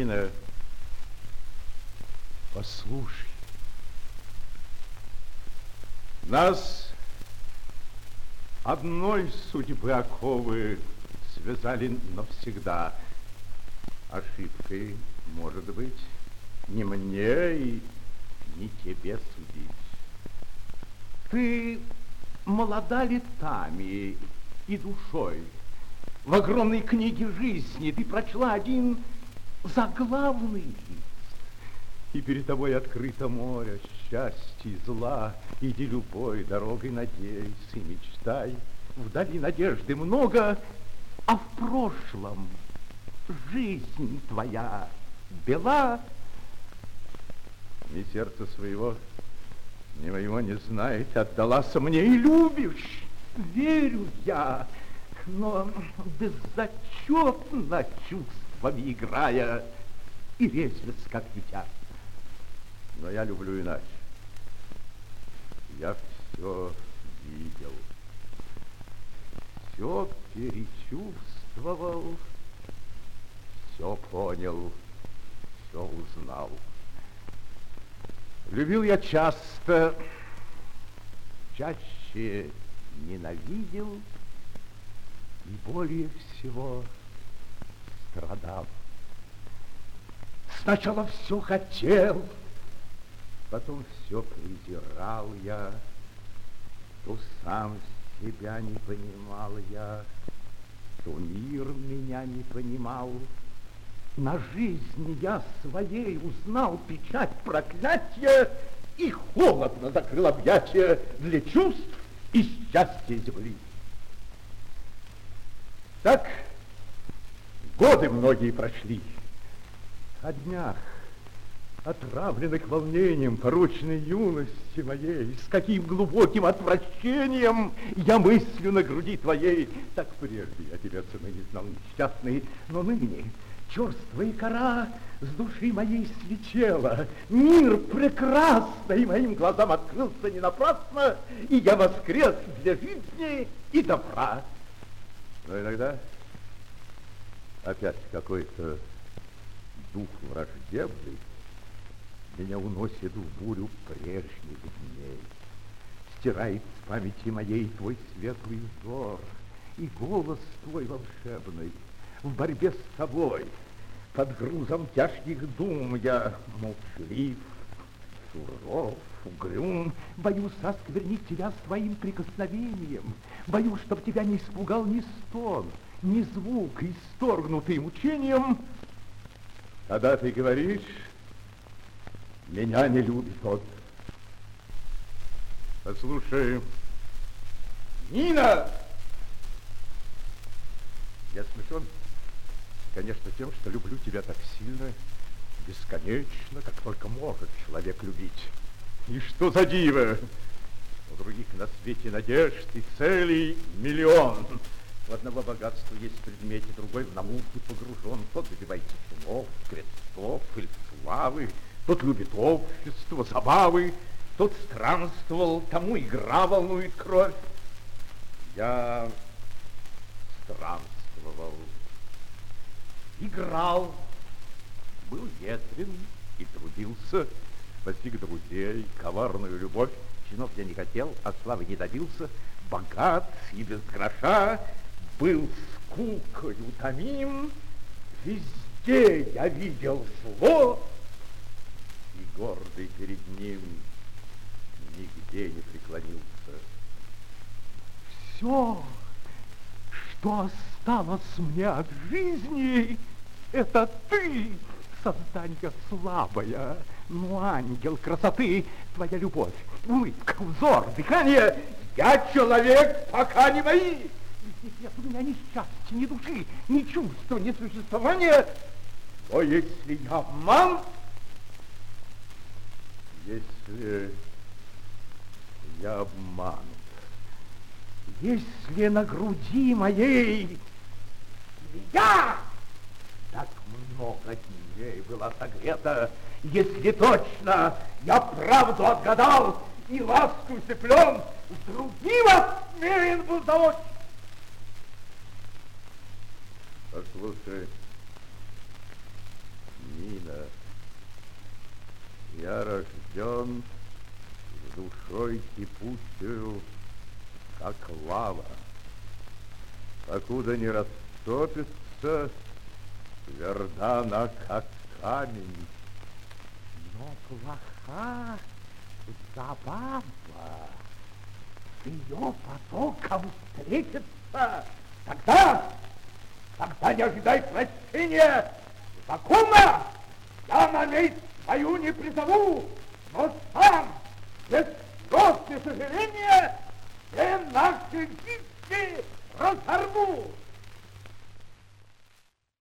Нина, послушай. Нас одной судьбы оковы связали навсегда. Ошибкой, может быть, не мне и не тебе судить. Ты молода летами и душой. В огромной книге жизни ты прочла один заглавный лист. И перед тобой открыто море счастья и зла. Иди любой дорогой, надейся и мечтай. Вдали надежды много, а в прошлом жизнь твоя бела. Ни сердца своего, ни моего не знает, отдалась мне и любишь, верю я, но беззачетно чувствами играя и резвится, как дитя. Но я люблю иначе. Я все видел, все перечувствовал, все понял, все узнал. Любил я часто, чаще ненавидел и более всего страдал. Сначала все хотел, потом все презирал я, то сам себя не понимал я, то мир меня не понимал. На жизнь я своей узнал печать проклятия и холодно закрыл объятия для чувств и счастья земли. Так годы многие прошли. О днях, отравленных волнением порочной юности моей, с каким глубоким отвращением я мыслю на груди твоей. Так прежде я тебя цены не знал, несчастный, но ныне черствая кора с души моей слетела. Мир прекрасный моим глазам открылся не напрасно, и я воскрес для жизни и добра. Но иногда опять какой-то дух враждебный меня уносит в бурю прежних дней, стирает с памяти моей твой светлый взор и голос твой волшебный. В борьбе с тобой, под грузом тяжких дум, я молчалив, суров, угрюм. Боюсь осквернить тебя своим прикосновением. Боюсь, чтоб тебя не испугал ни стон, ни звук, исторгнутый мучением. Когда ты говоришь, меня не любит он. Послушай, Нина! Я смешон, конечно, тем, что люблю тебя так сильно, бесконечно, как только может человек любить. И что за диво! У других на свете надежд и целей миллион. У одного богатства есть в предмете, другой в науке погружен. Тот добивается чинов, крестов или славы, тот любит общество, забавы, тот странствовал, тому игра волнует кровь. Я странствовал, играл, был ветрен и трудился, постиг друзей, коварную любовь. Чинов я не хотел, а славы не добился, богат и без гроша, был скукою томим, везде я видел зло, и гордый перед ним нигде не преклонился. Все, что осталось мне от жизни, это ты, создание слабое, но ангел красоты, твоя любовь, улыбка, взор, дыхание. Я человек, пока не мои. Здесь нет у меня ни счастья, ни души, ни чувства, ни существования. Но если я обман, если я обманут, если на груди моей я так много дней была согрета, если точно я правду отгадал и ласку усыплен, с другим осмелен был заочь. Послушай, тайна. Я рожден с душой кипучую, как лава. Покуда не растопится, тверда она, как камень. Но плоха забава. С ее потоком встретиться. Тогда не ожидай прощения закона. Я на месть свою не призову, но сам, без слез и сожаления, все наши кисти разорву.